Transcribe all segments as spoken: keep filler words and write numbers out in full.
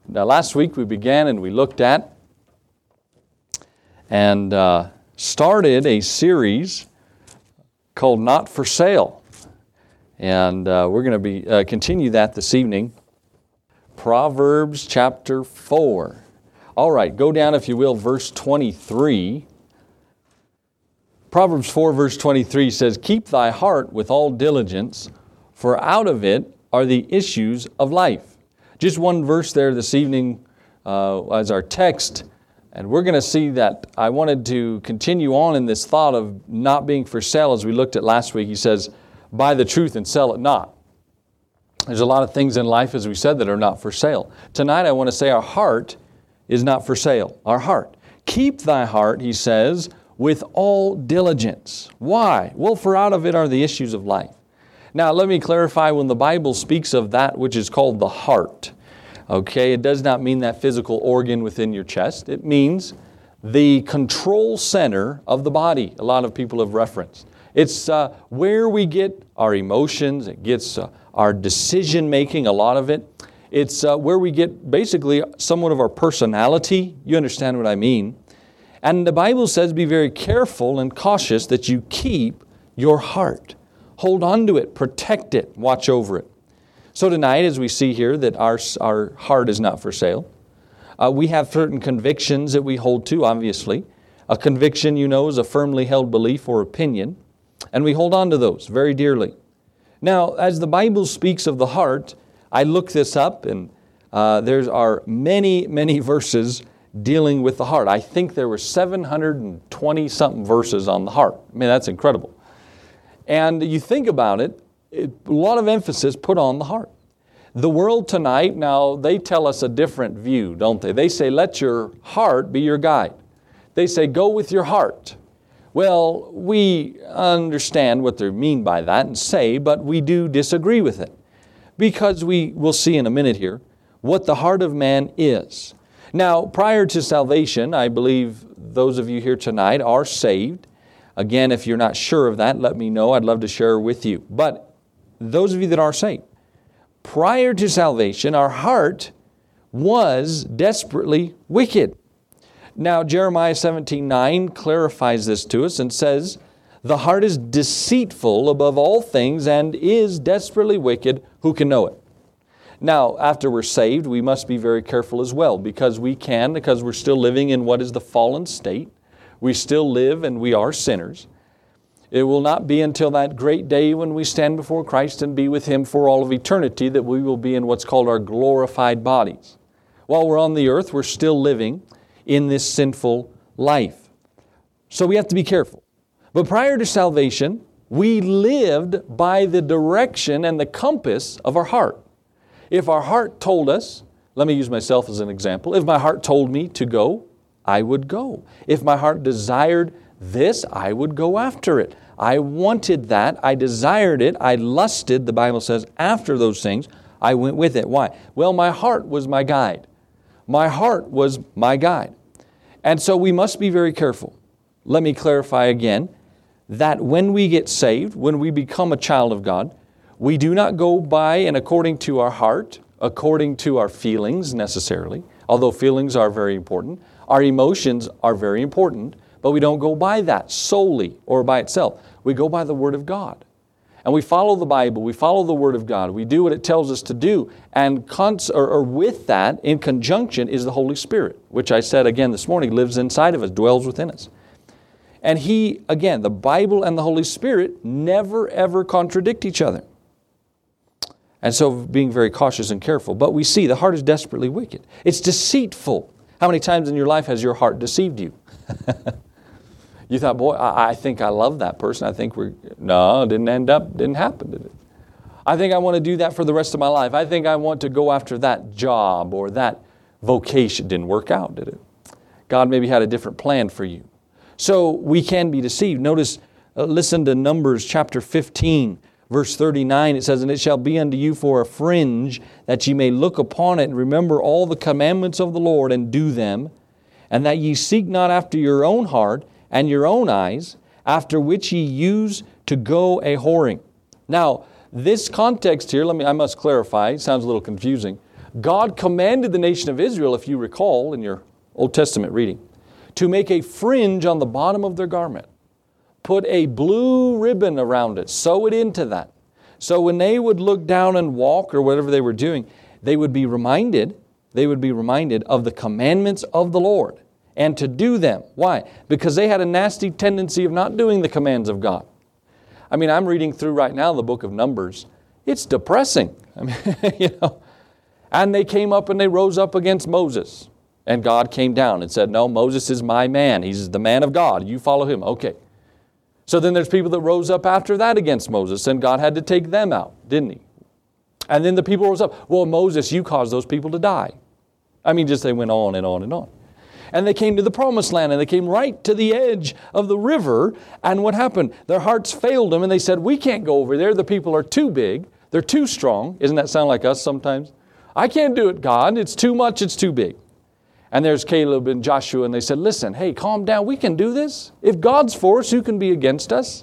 Now, last week we began and we looked at and uh, started a series called Not for Sale. And uh, we're going to be uh, continue that this evening. Proverbs chapter four. All right, go down, if you will, verse twenty-three. Proverbs four, verse twenty-three says, "Keep thy heart with all diligence, for out of it are the issues of life." Just one verse there this evening uh, as our text, and we're going to see that I wanted to continue on in this thought of not being for sale as we looked at last week. He says, "Buy the truth and sell it not." There's a lot of things in life, as we said, that are not for sale. Tonight I want to say our heart is not for sale. Our heart. Keep thy heart, he says, with all diligence. Why? Well, for out of it are the issues of life. Now, let me clarify, when the Bible speaks of that which is called the heart, okay, it does not mean that physical organ within your chest. It means the control center of the body, a lot of people have referenced. It's uh, where we get our emotions, it gets uh, our decision making, a lot of it. It's uh, where we get basically somewhat of our personality. You understand what I mean? And the Bible says, be very careful and cautious that you keep your heart. Hold on to it, protect it, watch over it. So tonight, as we see here that our, our heart is not for sale, uh, we have certain convictions that we hold to, obviously. A conviction, you know, is a firmly held belief or opinion, and we hold on to those very dearly. Now, as the Bible speaks of the heart, I looked this up, and uh, there are many, many verses dealing with the heart. I think there were seven hundred twenty something verses on the heart. I mean, that's incredible. And you think about it, it, a lot of emphasis put on the heart. The world tonight, now they tell us a different view, don't they? They say, let your heart be your guide. They say, go with your heart. Well, we understand what they mean by that and say, but we do disagree with it. Because we will see in a minute here what the heart of man is. Now, prior to salvation, I believe those of you here tonight are saved. Again, if you're not sure of that, let me know. I'd love to share with you. But those of you that are saved, prior to salvation, our heart was desperately wicked. Now, Jeremiah seventeen nine clarifies this to us and says, "The heart is deceitful above all things and is desperately wicked. Who can know it?" Now, after we're saved, we must be very careful as well, because we can, because we're still living in what is the fallen state. We still live and we are sinners. It will not be until that great day when we stand before Christ and be with Him for all of eternity that we will be in what's called our glorified bodies. While we're on the earth, we're still living in this sinful life. So we have to be careful. But prior to salvation, we lived by the direction and the compass of our heart. If our heart told us, let me use myself as an example, if my heart told me to go, I would go. If my heart desired this, I would go after it. I wanted that, I desired it, I lusted, the Bible says, after those things, I went with it. Why? Well, my heart was my guide. My heart was my guide. And so we must be very careful. Let me clarify again that when we get saved, when we become a child of God, we do not go by and according to our heart, according to our feelings necessarily, although feelings are very important. Our emotions are very important, but we don't go by that solely or by itself. We go by the Word of God. And we follow the Bible, we follow the Word of God, we do what it tells us to do, and cons- or, or with that, in conjunction, is the Holy Spirit, which I said again this morning, lives inside of us, dwells within us. And He, again, the Bible and the Holy Spirit never ever contradict each other. And so being very cautious and careful. But we see the heart is desperately wicked. It's deceitful. How many times in your life has your heart deceived you? You thought, boy, I, I think I love that person. I think we're, no, it didn't end up, didn't happen, did it? I think I want to do that for the rest of my life. I think I want to go after that job or that vocation. Didn't work out, did it? God maybe had a different plan for you. So we can be deceived. Notice, uh, listen to Numbers chapter fifteen. Verse thirty-nine, it says, "And it shall be unto you for a fringe, that ye may look upon it, and remember all the commandments of the Lord, and do them, and that ye seek not after your own heart and your own eyes, after which ye use to go a whoring." Now, this context here, let me I must clarify, it sounds a little confusing. God commanded the nation of Israel, if you recall in your Old Testament reading, to make a fringe on the bottom of their garment. Put a blue ribbon around it. Sew it into that. So when they would look down and walk or whatever they were doing, they would be reminded, they would be reminded of the commandments of the Lord and to do them. Why? Because they had a nasty tendency of not doing the commands of God. I mean, I'm reading through right now the book of Numbers. It's depressing. I mean, you know. And they came up and they rose up against Moses. And God came down and said, no, Moses is my man. He's the man of God. You follow him. Okay. So then there's people that rose up after that against Moses, and God had to take them out, didn't He? And then the people rose up. Well, Moses, you caused those people to die. I mean, just they went on and on and on. And they came to the promised land, and they came right to the edge of the river. And what happened? Their hearts failed them, and they said, we can't go over there. The people are too big. They're too strong. Doesn't that sound like us sometimes? I can't do it, God. It's too much. It's too big. And there's Caleb and Joshua, and they said, listen, hey, calm down. We can do this. If God's for us, who can be against us?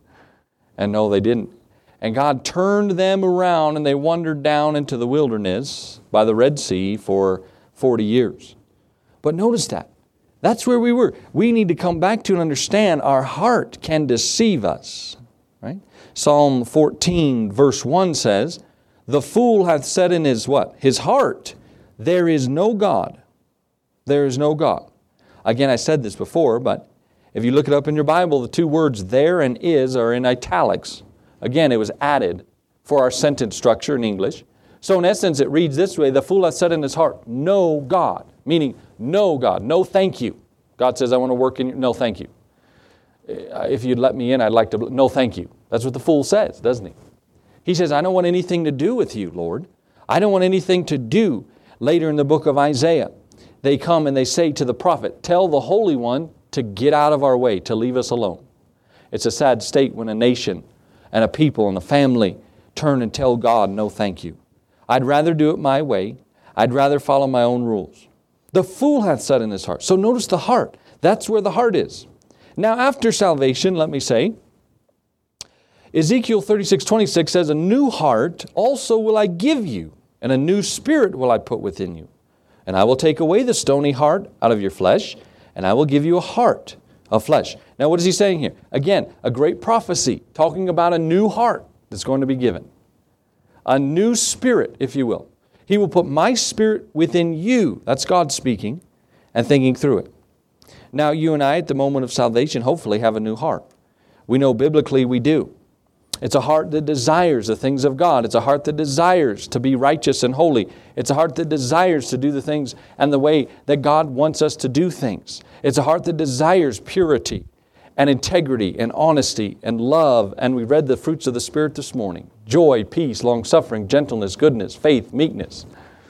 And no, they didn't. And God turned them around, and they wandered down into the wilderness by the Red Sea for forty years. But notice that. That's where we were. We need to come back to and understand our heart can deceive us. Right? Psalm fourteen, verse one says, the fool hath said in his what? His heart, there is no God. There is no God. Again, I said this before, but if you look it up in your Bible, the two words there and is are in italics. Again, it was added for our sentence structure in English. So in essence, it reads this way, the fool hath said in his heart, no God. Meaning, no God, no thank you. God says, I want to work in you. No thank you. If you'd let me in, I'd like to, no thank you. That's what the fool says, doesn't he? He says, I don't want anything to do with you, Lord. I don't want anything to do. Later in the book of Isaiah, they come and they say to the prophet, tell the Holy One to get out of our way, to leave us alone. It's a sad state when a nation and a people and a family turn and tell God, no thank you. I'd rather do it my way. I'd rather follow my own rules. The fool hath said in his heart. So notice the heart. That's where the heart is. Now after salvation, let me say, Ezekiel thirty-six twenty-six says, a new heart also will I give you, and a new spirit will I put within you. And I will take away the stony heart out of your flesh, and I will give you a heart of flesh. Now what is he saying here? Again, a great prophecy talking about a new heart that's going to be given. A new spirit, if you will. He will put my spirit within you. That's God speaking and thinking through it. Now you and I at the moment of salvation hopefully have a new heart. We know biblically we do. It's a heart that desires the things of God. It's a heart that desires to be righteous and holy. It's a heart that desires to do the things and the way that God wants us to do things. It's a heart that desires purity and integrity and honesty and love. And we read the fruits of the Spirit this morning. Joy, peace, long-suffering, gentleness, goodness, faith, meekness.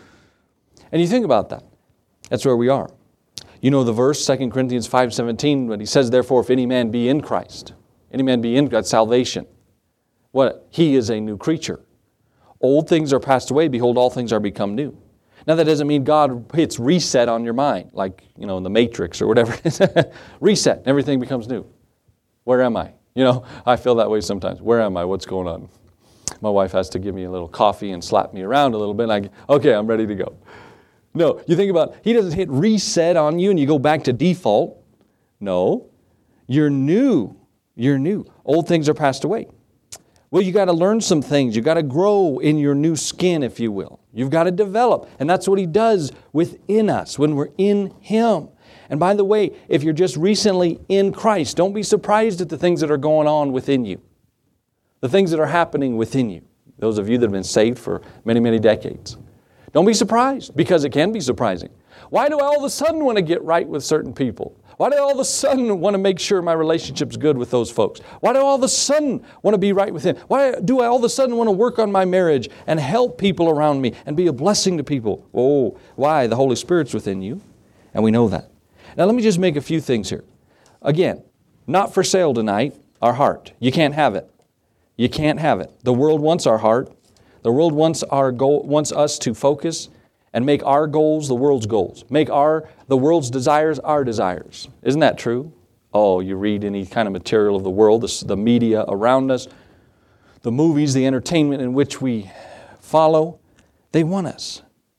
And you think about that. That's where we are. You know the verse, Second Corinthians five seventeen, when he says, therefore, if any man be in Christ, any man be in God's salvation, what? He is a new creature. Old things are passed away. Behold, all things are become new. Now that doesn't mean God hits reset on your mind, like, you know, in the Matrix or whatever. Reset, everything becomes new. Where am I? You know, I feel that way sometimes. Where am I? What's going on? My wife has to give me a little coffee and slap me around a little bit. And I, okay, I'm ready to go. No, you think about, He doesn't hit reset on you and you go back to default. No, you're new. You're new. Old things are passed away. Well, you got to learn some things. You got to grow in your new skin, if you will. You've got to develop. And that's what He does within us when we're in Him. And by the way, if you're just recently in Christ, don't be surprised at the things that are going on within you. The things that are happening within you. Those of you that have been saved for many, many decades. Don't be surprised, because it can be surprising. Why do I all of a sudden want to get right with certain people? Why do I all of a sudden want to make sure my relationship's good with those folks? Why do I all of a sudden want to be right with Him? Why do I all of a sudden want to work on my marriage and help people around me and be a blessing to people? Oh, why? The Holy Spirit's within you, and we know that. Now let me just make a few things here. Again, not for sale tonight, our heart. You can't have it. You can't have it. The world wants our heart. The world wants our goal, wants us to focus and make our goals the world's goals. Make our the world's desires our desires. Isn't that true? Oh, you read any kind of material of the world, the, the media around us, the movies, the entertainment in which we follow, they want us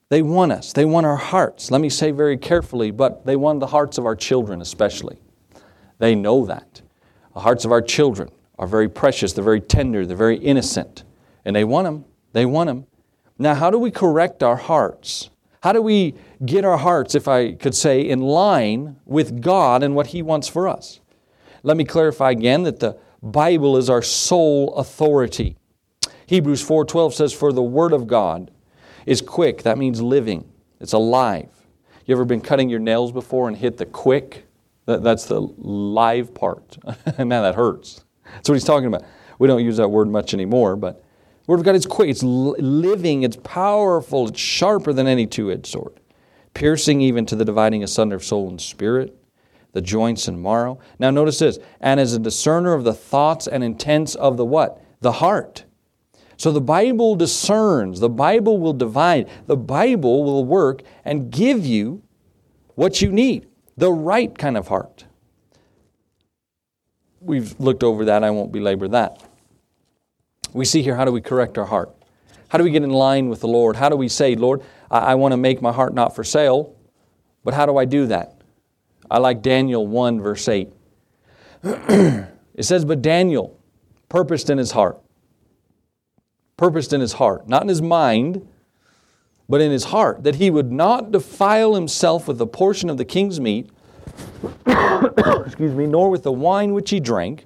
They want us. They want our hearts. Let me say very carefully, but they want the hearts of our children especially. They know that. The hearts of our children are very precious. They're very tender. They're very innocent. And they want them. They want them. Now, how do we correct our hearts? How do we get our hearts, if I could say, in line with God and what He wants for us? Let me clarify again that the Bible is our sole authority. Hebrews four twelve says, "For the Word of God is quick." That means living. It's alive. You ever been cutting your nails before and hit the quick? That, that's the live part. Man, that hurts. That's what he's talking about. We don't use that word much anymore, but the Word of God is quick. It's living. It's powerful. It's sharper than any two-edged sword, piercing even to the dividing asunder of soul and spirit, the joints and marrow. Now notice this. "And as a discerner of the thoughts and intents of the" what? The heart. So the Bible discerns. The Bible will divide. The Bible will work and give you what you need. The right kind of heart. We've looked over that. I won't belabor that. We see here, how do we correct our heart? How do we get in line with the Lord? How do we say, "Lord, I, I want to make my heart not for sale," but how do I do that? I like Daniel one, verse eight. It says, "But Daniel purposed in his heart." Purposed in his heart, not in his mind, but in his heart, that he would not defile himself with a portion of the king's meat, excuse me, nor with the wine which he drank.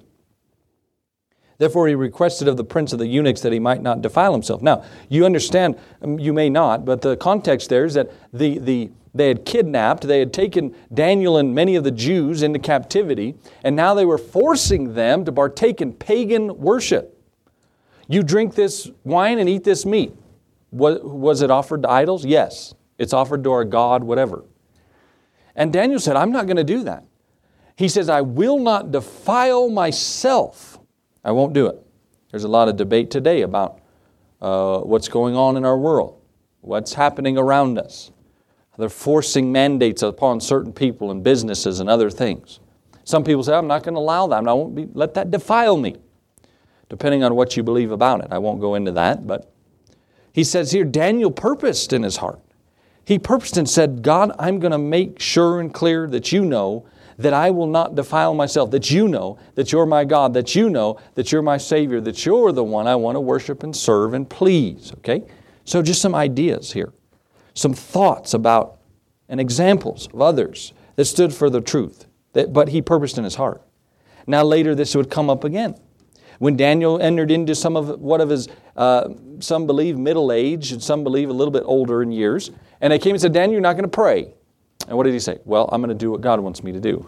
Therefore he requested of the prince of the eunuchs that he might not defile himself. Now, you understand, you may not, but the context there is that the, the, they had kidnapped, they had taken Daniel and many of the Jews into captivity, and now they were forcing them to partake in pagan worship. You drink this wine and eat this meat. Was it offered to idols? Yes. It's offered to our God, whatever. And Daniel said, "I'm not going to do that." He says, "I will not defile myself." I won't do it. There's a lot of debate today about uh, what's going on in our world, what's happening around us. They're forcing mandates upon certain people and businesses and other things. Some people say, "I'm not going to allow that. I won't be, let that defile me." Depending on what you believe about it. I won't go into that, but he says here, Daniel purposed in his heart. He purposed and said, "God, I'm going to make sure and clear that you know that I will not defile myself, that you know that you're my God, that you know that you're my Savior, that you're the one I want to worship and serve and please." Okay? So just some ideas here. Some thoughts about and examples of others that stood for the truth. That, but he purposed in his heart. Now later this would come up again. When Daniel entered into some of what of his, uh, some believe middle age, and some believe a little bit older in years, and they came and said, "Daniel, you're not going to pray." And what did he say? "Well, I'm going to do what God wants me to do."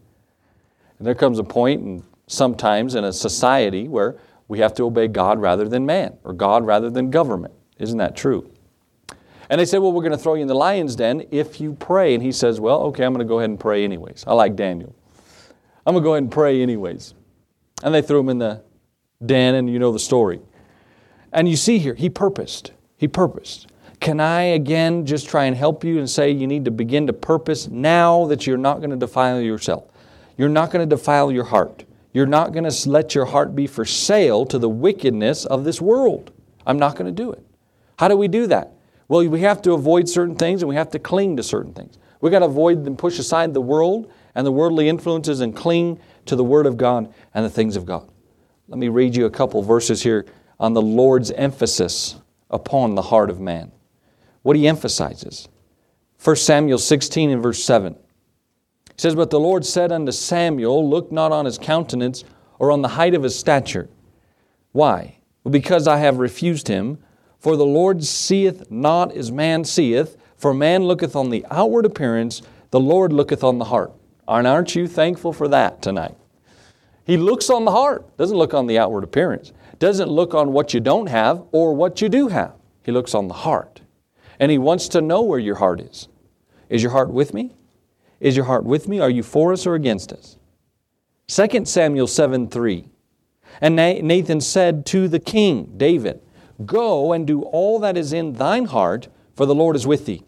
And there comes a point, and sometimes in a society, where we have to obey God rather than man, or God rather than government. Isn't that true? And they said, "Well, we're going to throw you in the lion's den if you pray." And he says, "Well, okay, I'm going to go ahead and pray anyways." I like Daniel. I'm going to go ahead and pray anyways. And they threw him in the den, and you know the story. And you see here, he purposed. He purposed. Can I again just try and help you and say you need to begin to purpose now that you're not going to defile yourself. You're not going to defile your heart. You're not going to let your heart be for sale to the wickedness of this world. I'm not going to do it. How do we do that? Well, we have to avoid certain things and we have to cling to certain things. We've got to avoid and push aside the world and the worldly influences and cling to the Word of God and the things of God. Let me read you a couple verses here on the Lord's emphasis upon the heart of man. What He emphasizes. First Samuel sixteen and verse seven. He says, "But the Lord said unto Samuel, Look not on his countenance or on the height of his stature." Why? Well, because I have refused him. For the Lord seeth not as man seeth. For man looketh on the outward appearance, the Lord looketh on the heart. And aren't you thankful for that tonight? He looks on the heart, doesn't look on the outward appearance. Doesn't look on what you don't have or what you do have. He looks on the heart. And He wants to know where your heart is. Is your heart with me? Is your heart with me? Are you for us or against us? Second Samuel seven three. "And Nathan said to the king, David, Go and do all that is in thine heart, for the Lord is with thee."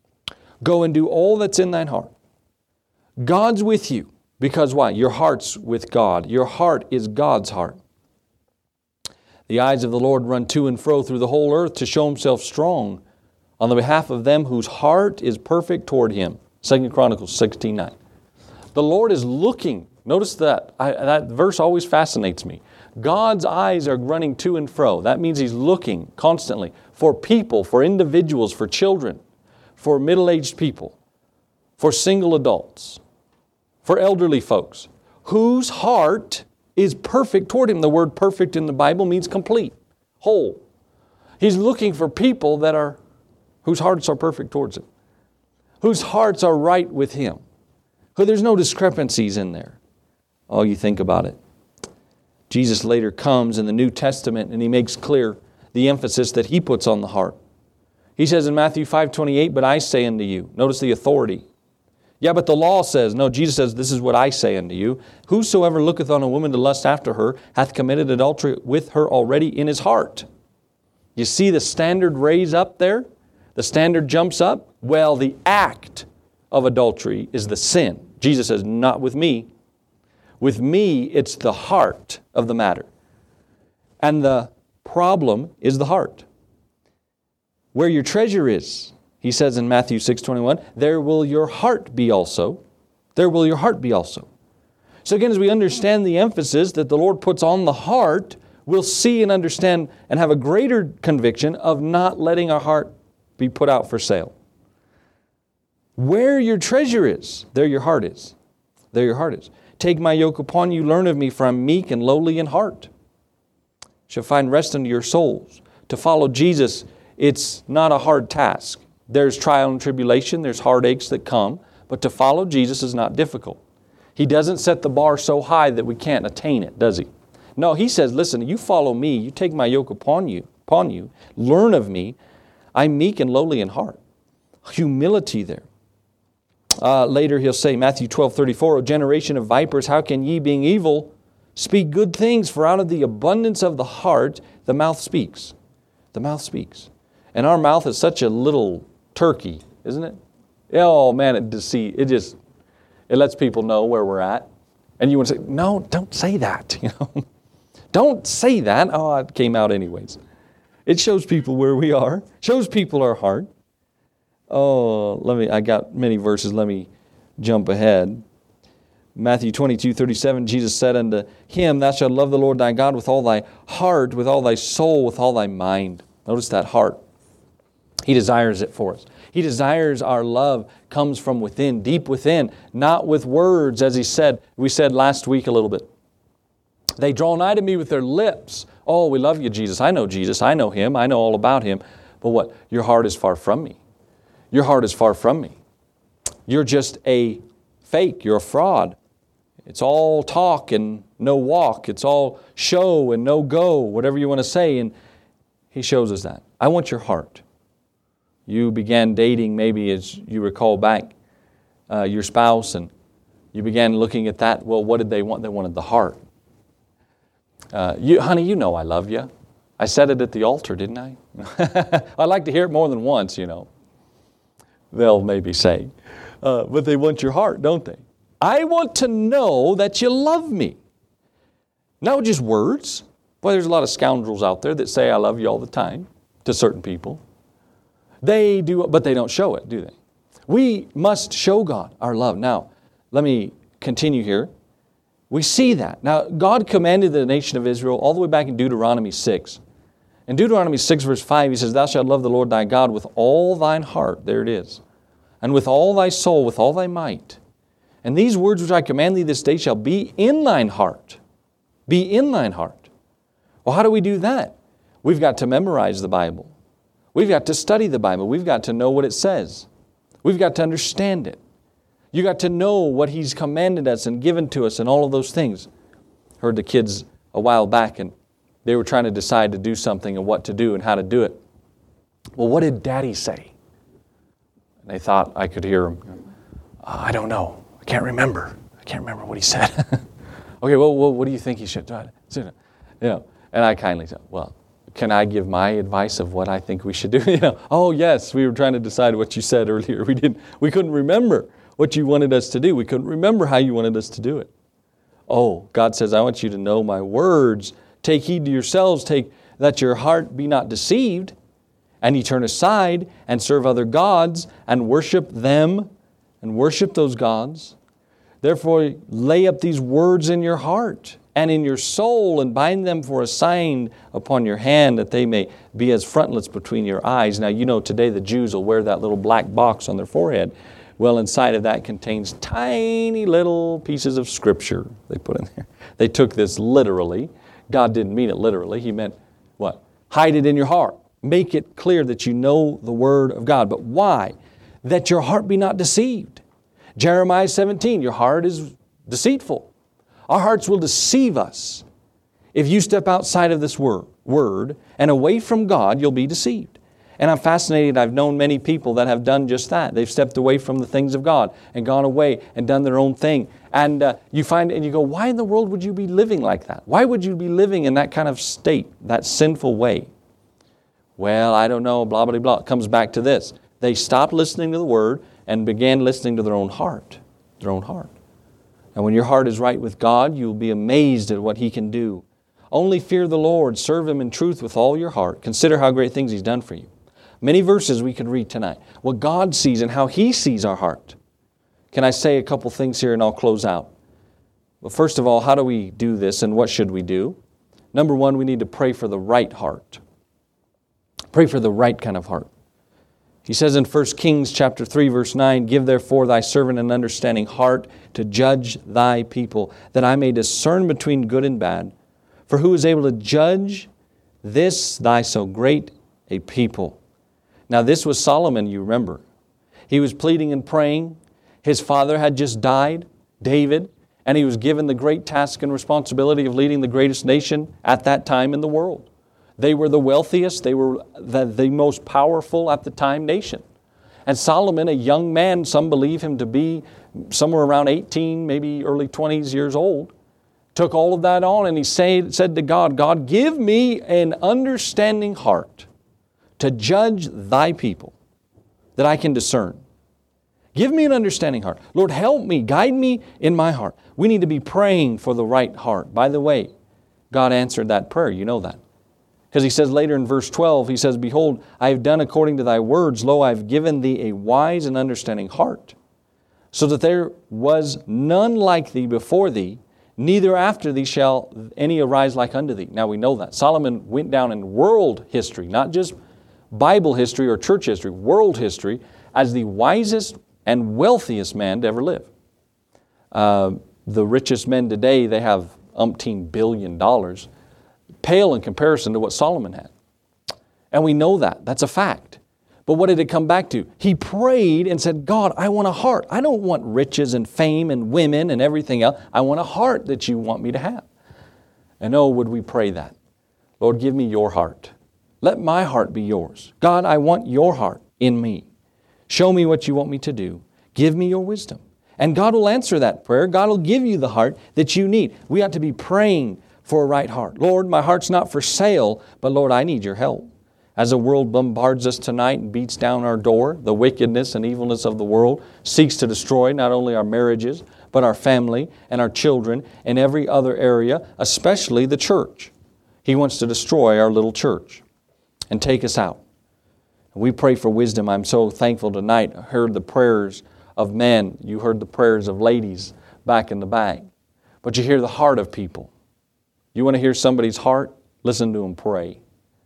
Go and do all that's in thine heart. God's with you. Because why? Your heart's with God. Your heart is God's heart. "The eyes of the Lord run to and fro through the whole earth to show Himself strong on the behalf of them whose heart is perfect toward Him. Second Chronicles sixteen nine. The Lord is looking. Notice that. I, that verse always fascinates me. God's eyes are running to and fro. That means He's looking constantly for people, for individuals, for children, for middle-aged people, for single adults, for elderly folks, whose heart is perfect toward Him. The word perfect in the Bible means complete, whole. He's looking for people that are, whose hearts are perfect towards Him, whose hearts are right with Him, who there's no discrepancies in there. Oh, you think about it. Jesus later comes in the New Testament and He makes clear the emphasis that He puts on the heart. He says in Matthew five twenty-eight, but I say unto you. Notice the authority. Yeah, but the law says, no, Jesus says, this is what I say unto you. Whosoever looketh on a woman to lust after her hath committed adultery with her already in his heart. You see the standard raise up there? The standard jumps up? Well, the act of adultery is the sin. Jesus says, not with me. With me, it's the heart of the matter. And the problem is the heart. Where your treasure is, He says in Matthew six twenty-one, there will your heart be also. There will your heart be also. So again, as we understand the emphasis that the Lord puts on the heart, we'll see and understand and have a greater conviction of not letting our heart be put out for sale. Where your treasure is, there your heart is. There your heart is. Take my yoke upon you, learn of me, for I am meek and lowly in heart. Shall find rest unto your souls. To follow Jesus, it's not a hard task. There's trial and tribulation, there's heartaches that come, but to follow Jesus is not difficult. He doesn't set the bar so high that we can't attain it, does He? No, He says, listen, you follow me, you take my yoke upon you, upon you, learn of me. I'm meek and lowly in heart. Humility there. Uh, later He'll say, Matthew twelve thirty-four, O generation of vipers, how can ye, being evil, speak good things? For out of the abundance of the heart, the mouth speaks. The mouth speaks. And our mouth is such a little turkey, isn't it? Oh man, it deceives. It just, it lets people know where we're at. And you want to say, no, don't say that. You know, don't say that. Oh, it came out anyways. It shows people where we are. Shows people our heart. Oh, let me, I got many verses. Let me jump ahead. Matthew twenty-two thirty-seven, Jesus said unto him, thou shalt love the Lord thy God with all thy heart, with all thy soul, with all thy mind. Notice that heart. He desires it for us. He desires our love comes from within, deep within, not with words, as He said. We said last week a little bit. They draw nigh to me with their lips. Oh, we love you, Jesus. I know Jesus. I know Him. I know all about Him. But what? Your heart is far from me. Your heart is far from me. You're just a fake. You're a fraud. It's all talk and no walk. It's all show and no go, whatever you want to say. And He shows us that. I want your heart. You began dating, maybe as you recall back, uh, your spouse, and you began looking at that. Well, what did they want? They wanted the heart. Uh, you, honey, you know I love you. I said it at the altar, didn't I? I like to hear it more than once, you know. They'll maybe say. Uh, but they want your heart, don't they? I want to know that you love me. Not just words. Boy, there's a lot of scoundrels out there that say I love you all the time to certain people. They do, but they don't show it, do they? We must show God our love. Now, let me continue here. We see that. Now, God commanded the nation of Israel all the way back in Deuteronomy six. In Deuteronomy six verse five, He says, thou shalt love the Lord thy God with all thine heart. There it is. And with all thy soul, with all thy might. And these words which I command thee this day shall be in thine heart. Be in thine heart. Well, how do we do that? We've got to memorize the Bible. We've got to study the Bible. We've got to know what it says. We've got to understand it. You got to know what He's commanded us and given to us and all of those things. Heard the kids a while back and they were trying to decide to do something and what to do and how to do it. Well, what did Daddy say? And they thought I could hear him. Uh, I don't know. I can't remember. I can't remember what he said. Okay, well, well, what do you think he should do? You know, and I kindly said, well, can I give my advice of what I think we should do? You know, oh yes, we were trying to decide what you said earlier. We didn't. We couldn't remember what you wanted us to do. We couldn't remember how you wanted us to do it. Oh, God says, I want you to know my words. Take heed to yourselves. Take that your heart be not deceived. and ye turn aside and serve other gods and worship them and worship those gods. Therefore lay up these words in your heart and in your soul, and bind them for a sign upon your hand, that they may be as frontlets between your eyes. Now, you know, today the Jews will wear that little black box on their forehead. Well, inside of that contains tiny little pieces of Scripture they put in there. They took this literally. God didn't mean it literally. He meant what? Hide it in your heart. Make it clear that you know the Word of God. But why? That your heart be not deceived. Jeremiah seventeen, your heart is deceitful. Our hearts will deceive us. If you step outside of this word, word and away from God, you'll be deceived. And I'm fascinated. I've known many people that have done just that. They've stepped away from the things of God and gone away and done their own thing. And uh, you find, and you go, why in the world would you be living like that? Why would you be living in that kind of state, that sinful way? Well, I don't know, blah, blah, blah. It comes back to this. They stopped listening to the Word and began listening to their own heart, their own heart. And when your heart is right with God, you'll be amazed at what He can do. Only fear the Lord, serve Him in truth with all your heart. Consider how great things He's done for you. Many verses we could read tonight. What God sees and how He sees our heart. Can I say a couple things here and I'll close out? Well, first of all, how do we do this and what should we do? Number one, we need to pray for the right heart. Pray for the right kind of heart. He says in First Kings chapter three, verse nine, give therefore thy servant an understanding heart to judge thy people, that I may discern between good and bad. For who is able to judge this thy so great a people? Now this was Solomon, you remember. He was pleading and praying. His father had just died, David, and he was given the great task and responsibility of leading the greatest nation at that time in the world. They were the wealthiest, they were the, the most powerful at the time nation. And Solomon, a young man, some believe him to be somewhere around eighteen, maybe early twenties years old, took all of that on and he say, said to God, God, give me an understanding heart to judge thy people, that I can discern. Give me an understanding heart. Lord, help me, guide me in my heart. We need to be praying for the right heart. By the way, God answered that prayer, you know that. Because He says later in verse twelve, He says, behold, I have done according to thy words. Lo, I have given thee a wise and understanding heart, so that there was none like thee before thee, neither after thee shall any arise like unto thee. Now we know that. Solomon went down in world history, not just Bible history or church history, world history, as the wisest and wealthiest man to ever live. Uh, the richest men today, they have umpteen billion dollars. Pale in comparison to what Solomon had. And we know that. That's a fact. But what did it come back to? He prayed and said, God, I want a heart. I don't want riches and fame and women and everything else. I want a heart that you want me to have. And oh, would we pray that? Lord, give me your heart. Let my heart be yours. God, I want your heart in me. Show me what you want me to do. Give me your wisdom. And God will answer that prayer. God will give you the heart that you need. We ought to be praying for a right heart. Lord, my heart's not for sale, but Lord, I need your help. As the world bombards us tonight and beats down our door, the wickedness and evilness of the world seeks to destroy not only our marriages, but our family and our children and every other area, especially the church. He wants to destroy our little church and take us out. We pray for wisdom. I'm so thankful tonight. I heard the prayers of men. You heard the prayers of ladies back in the back. But you hear the heart of people. You want to hear somebody's heart? Listen to them pray.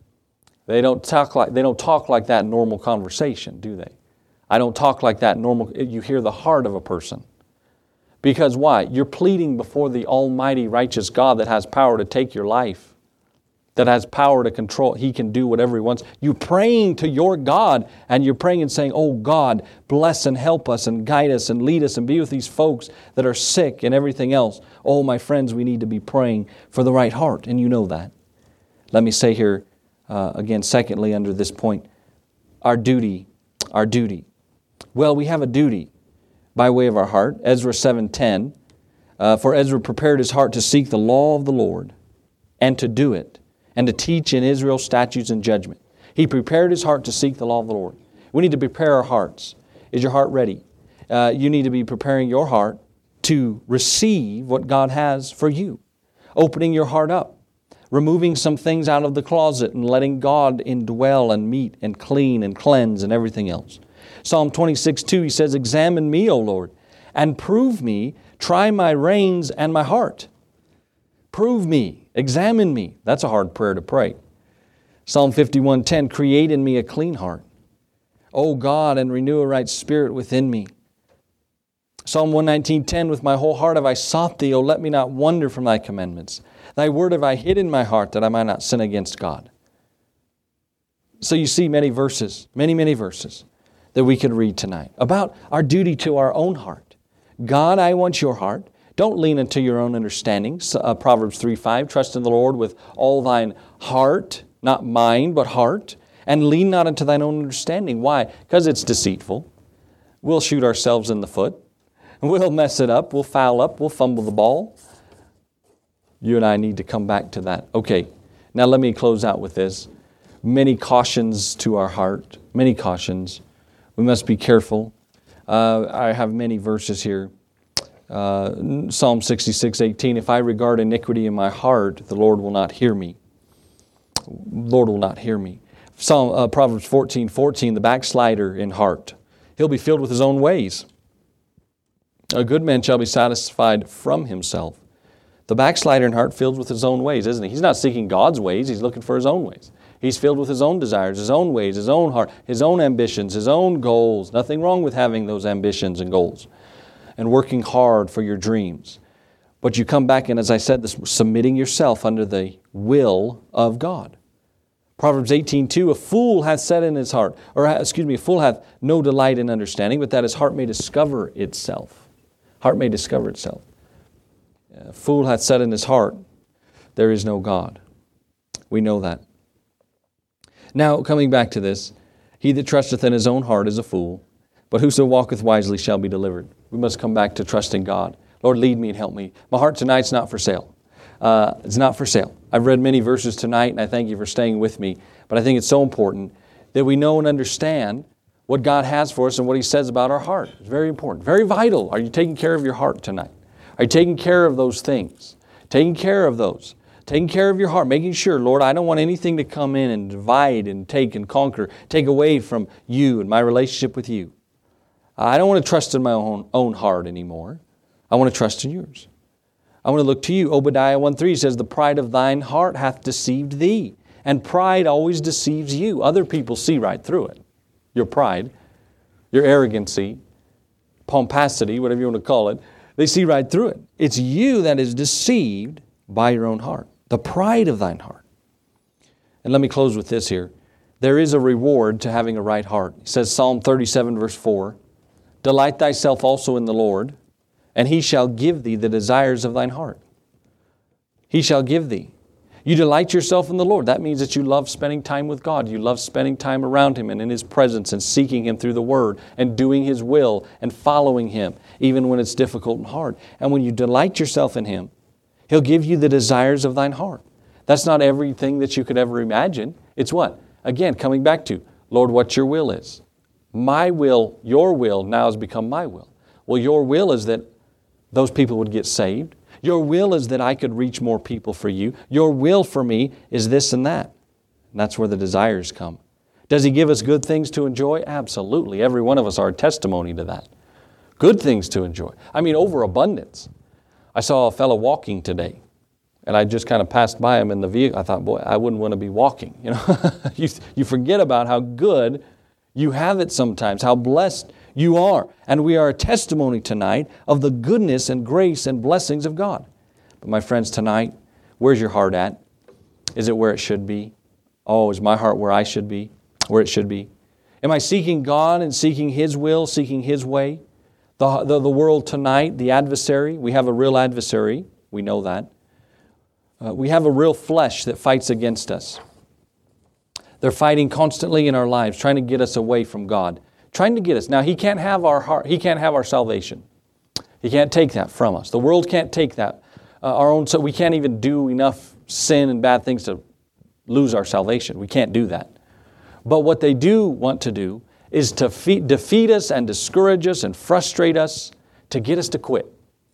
They don't talk like they don't talk like that in normal conversation, do they? I don't talk like that in normal. You hear the heart of a person. Because why? You're pleading before the almighty righteous God that has power to take your life, that has power to control. He can do whatever He wants. You're praying to your God, and you're praying and saying, oh God, bless and help us and guide us and lead us and be with these folks that are sick and everything else. Oh, my friends, we need to be praying for the right heart, and you know that. Let me say here, uh, again, secondly, under this point, our duty, our duty. Well, we have a duty by way of our heart. Ezra seven ten, uh, for Ezra prepared his heart to seek the law of the Lord and to do it, and to teach in Israel statutes and judgment. He prepared his heart to seek the law of the Lord. We need to prepare our hearts. Is your heart ready? Uh, you need to be preparing your heart to receive what God has for you. Opening your heart up. removing some things out of the closet and letting God indwell and meet and clean and cleanse and everything else. Psalm twenty-six two, he says, examine me, O Lord, and prove me, try my reins and my heart. Prove me, examine me. That's a hard prayer to pray. Psalm fifty-one ten, create in me a clean heart, O God, and renew a right spirit within me. Psalm one nineteen ten, with my whole heart have I sought Thee, O let me not wander from Thy commandments. Thy word have I hid in my heart, that I might not sin against God. So you see many verses, many, many verses that we could read tonight about our duty to our own heart. God, I want your heart. Don't lean into your own understanding. Uh, Proverbs three five, trust in the Lord with all thine heart, not mind, but heart, and lean not into thine own understanding. Why? Because it's deceitful. We'll shoot ourselves in the foot. We'll mess it up. We'll foul up. We'll fumble the ball. You and I need to come back to that. Okay, now let me close out with this. Many cautions to our heart. Many cautions. We must be careful. Uh, I have many verses here. Uh, Psalm sixty-six eighteen, if I regard iniquity in my heart, the Lord will not hear me. Lord will not hear me. Psalm, uh, Proverbs fourteen fourteen, the backslider in heart, he'll be filled with his own ways. A good man shall be satisfied from himself. The backslider in heart filled with his own ways, isn't he? He's not seeking God's ways, he's looking for his own ways. He's filled with his own desires, his own ways, his own heart, his own ambitions, his own goals. Nothing wrong with having those ambitions and goals and working hard for your dreams. But you come back and, as I said, this, submitting yourself under the will of God. Proverbs eighteen two, a fool hath said in his heart, or excuse me, a fool hath no delight in understanding, but that his heart may discover itself. Heart may discover itself. A fool hath said in his heart, there is no God. We know that. Now, coming back to this, he that trusteth in his own heart is a fool, but whoso walketh wisely shall be delivered. We must come back to trusting God. Lord, lead me and help me. My heart tonight's not for sale. Uh, it's not for sale. I've read many verses tonight, and I thank you for staying with me. But I think it's so important that we know and understand what God has for us and what He says about our heart. It's very important, very vital. Are you taking care of your heart tonight? Are you taking care of those things? Taking care of those. Taking care of your heart, making sure, Lord, I don't want anything to come in and divide and take and conquer, take away from you and my relationship with you. I don't want to trust in my own, own heart anymore. I want to trust in yours. I want to look to you. Obadiah one three says, the pride of thine heart hath deceived thee. And pride always deceives you. Other people see right through it. Your pride, your arrogancy, pomposity, whatever you want to call it, they see right through it. It's you that is deceived by your own heart. The pride of thine heart. And let me close with this here. There is a reward to having a right heart. It says Psalm thirty-seven verse four, delight thyself also in the Lord, and He shall give thee the desires of thine heart. He shall give thee. You delight yourself in the Lord. That means that you love spending time with God. You love spending time around Him and in His presence and seeking Him through the Word and doing His will and following Him, even when it's difficult and hard. And when you delight yourself in Him, He'll give you the desires of thine heart. That's not everything that you could ever imagine. It's what? Again, coming back to, Lord, what your will is. My will, your will now has become my will. Well, your will is that those people would get saved. Your will is that I could reach more people for you. Your will for me is this and that. And that's where the desires come. Does He give us good things to enjoy? Absolutely. Every one of us are a testimony to that. Good things to enjoy. I mean, overabundance. I saw a fellow walking today, and I just kind of passed by him in the vehicle. I thought, boy, I wouldn't want to be walking. You know, you, you forget about how good you have it sometimes, how blessed you are. And we are a testimony tonight of the goodness and grace and blessings of God. But my friends, tonight, where's your heart at? Is it where it should be? Oh, is my heart where I should be, where it should be? Am I seeking God and seeking His will, seeking His way? The, the, the world tonight, the adversary, we have a real adversary. We know that. Uh, we have a real flesh that fights against us. They're fighting constantly in our lives, trying to get us away from God. Trying to get us. Now, He can't have our heart. He can't have our salvation. He can't take that from us. The world can't take that. Uh, our own. So we can't even do enough sin and bad things to lose our salvation. We can't do that. But what they do want to do is to fe- defeat us and discourage us and frustrate us, to get us to quit,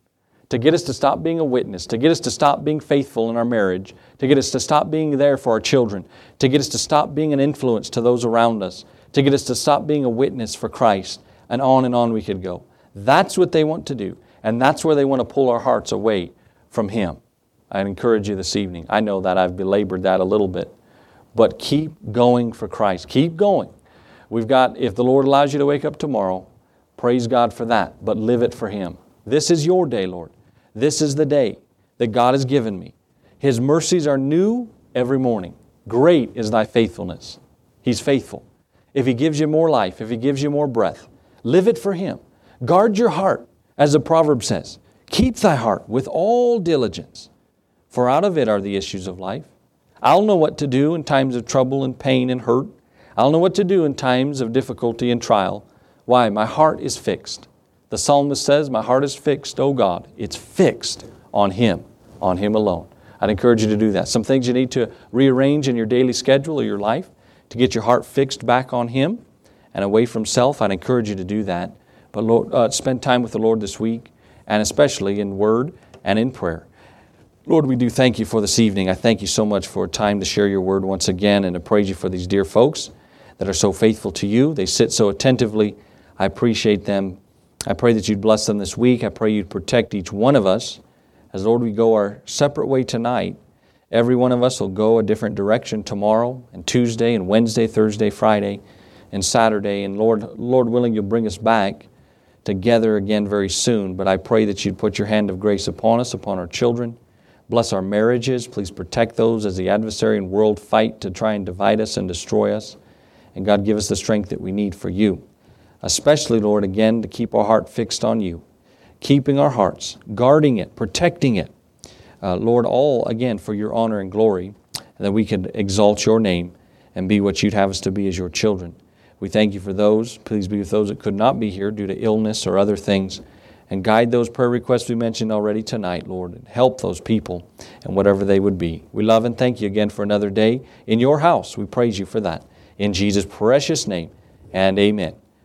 to get us to stop being a witness, to get us to stop being faithful in our marriage, to get us to stop being there for our children, to get us to stop being an influence to those around us, to get us to stop being a witness for Christ, and on and on we could go. That's what they want to do, and that's where they want to pull our hearts away from Him. I'd encourage you this evening. I know that I've belabored that a little bit, but keep going for Christ. Keep going. We've got, if the Lord allows you to wake up tomorrow, praise God for that, but live it for Him. This is your day, Lord. This is the day that God has given me. His mercies are new every morning. Great is thy faithfulness. He's faithful. If He gives you more life, if He gives you more breath, live it for Him. Guard your heart, as the proverb says. Keep thy heart with all diligence, for out of it are the issues of life. I'll know what to do in times of trouble and pain and hurt. I'll know what to do in times of difficulty and trial. Why? My heart is fixed. The psalmist says, my heart is fixed, O God. It's fixed on Him, on Him alone. I'd encourage you to do that. Some things you need to rearrange in your daily schedule or your life to get your heart fixed back on Him and away from self. I'd encourage you to do that. But Lord, uh, spend time with the Lord this week, and especially in word and in prayer. Lord, we do thank You for this evening. I thank You so much for time to share Your word once again, and to praise You for these dear folks that are so faithful to You. They sit so attentively. I appreciate them. I pray that You'd bless them this week. I pray You'd protect each one of us. As, Lord, we go our separate way tonight, every one of us will go a different direction tomorrow and Tuesday and Wednesday, Thursday, Friday, and Saturday. And Lord, Lord willing, You'll bring us back together again very soon. But I pray that You'd put Your hand of grace upon us, upon our children. Bless our marriages. Please protect those as the adversary and world fight to try and divide us and destroy us. And God, give us the strength that we need for You. Especially, Lord, again, to keep our heart fixed on You. Keeping our hearts, guarding it, protecting it. Uh, Lord, all, again, for Your honor and glory, and that we can exalt Your name and be what You'd have us to be as Your children. We thank You for those. Please be with those that could not be here due to illness or other things. And guide those prayer requests we mentioned already tonight, Lord, and help those people and whatever they would be. We love and thank You again for another day in Your house. We praise You for that. In Jesus' precious name, and amen.